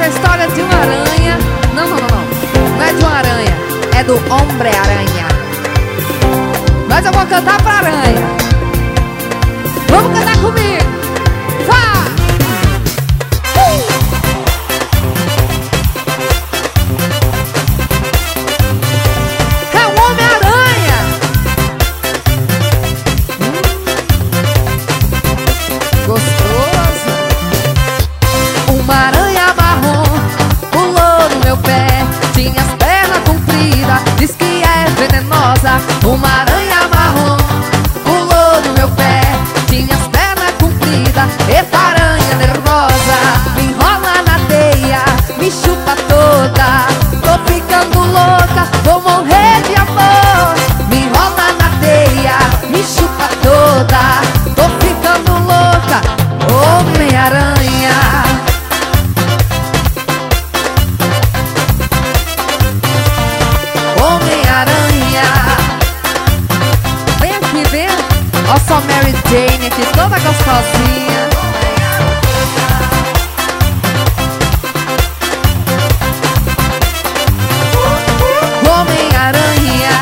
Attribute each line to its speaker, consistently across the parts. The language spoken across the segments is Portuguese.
Speaker 1: história de uma aranha. Não, não, não, não. Não é de uma aranha, é do Homem-Aranha. Mas eu vou cantar pra aranha. Vamos cantar comigo. Vá! É o Homem-Aranha. Gostoso. Uma aranha marrom pulou no meu pé. Tinha as pernas compridas, diz que é venenosa. Uma aranha marrom pulou no meu pé. Tinha as pernas compridas, eita aranha nervosa. Me enrola na teia, me chupa toda. Tô ficando louca, vou morrer de amor. Me enrola na teia, me chupa toda. Tô ficando louca, Homem-Aranha. Homem-Aranha. Vem aqui, vem. Ó só Mary Jane aqui, toda gostosinha. Homem-Aranha.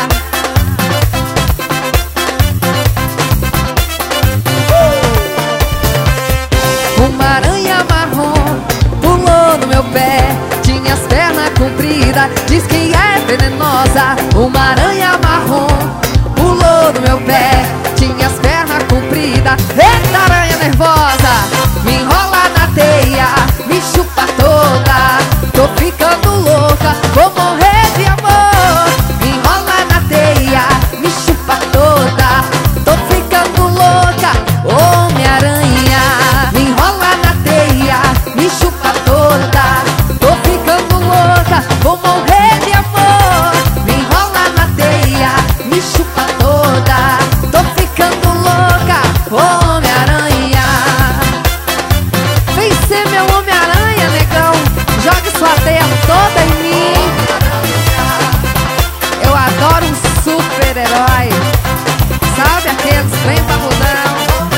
Speaker 1: Uma aranha marrom pulou no meu pé. Tinha as pernas compridas, diz que é venenosa. Uma aranha marrom pulou no meu pé. Tinha as pernas compridas, eita aranha nervosa. Me enrola na teia, me chupa toda. Tô ficando louca, vou morrer de amor. Me enrola na teia, me chupa toda. Tô ficando louca, Homem-Aranha. Me enrola na teia, me chupa toda. Tô ficando louca, vou morrer de amor. Me enrola na teia, me chupa toda. Tô ficando louca, Homem-Aranha. Vem ser meu Homem-Aranha, negão. Jogue sua teia toda em mim. Eu adoro um super-herói. Sabe aqueles bem parrudão?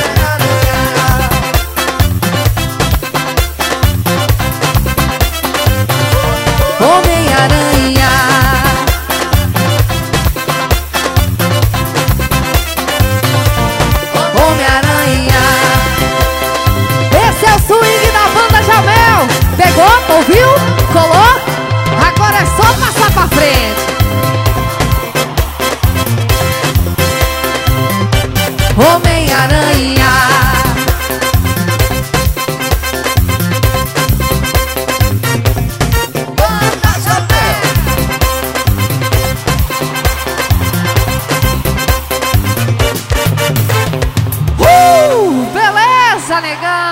Speaker 1: Homem-Aranha. Homem-Aranha. Esse é o swing da banda Jamel. Pegou? Ouviu? Colou? Agora é só passar pra frente. Homem-Aranha. Beleza, negão.